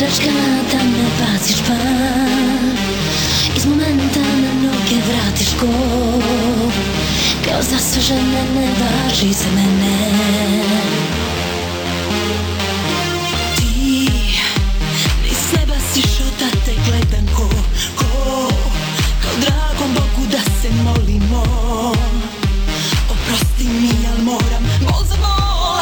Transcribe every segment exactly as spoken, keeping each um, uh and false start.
greška da me baciš van, iz momenta na noge vratiš ko, kao za sve žene ne važi za mene. Ti ni s neba si šao da te gledam ko, ko, kao dragom Bogu da se molimo. Oprosti mi, al moram bol za bol.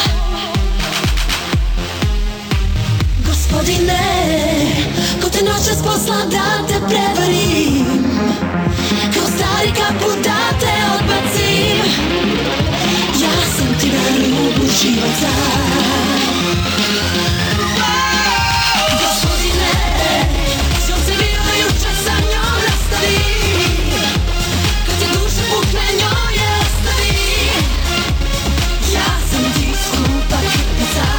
Gospodine, ko te noćas posla da te prevarim, kao stari kaput da te odbacim. Ja sam ti na rubu života. Gospodine, s njom se bio juče, sa njom nastavi, kad ti duša pukne njoj je ostavi. Ja sam ti skupa krpica.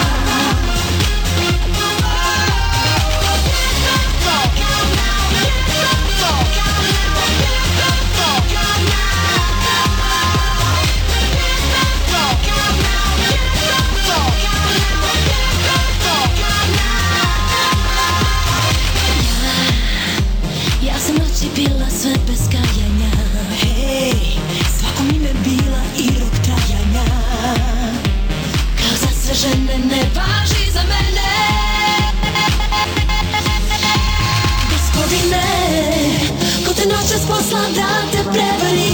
Bila sve bez kajanja, hej, svako mi me bila i rok trajanja, kao za sve žene ne važi za mene. Gospodine, ko te noćas posla da te prevari,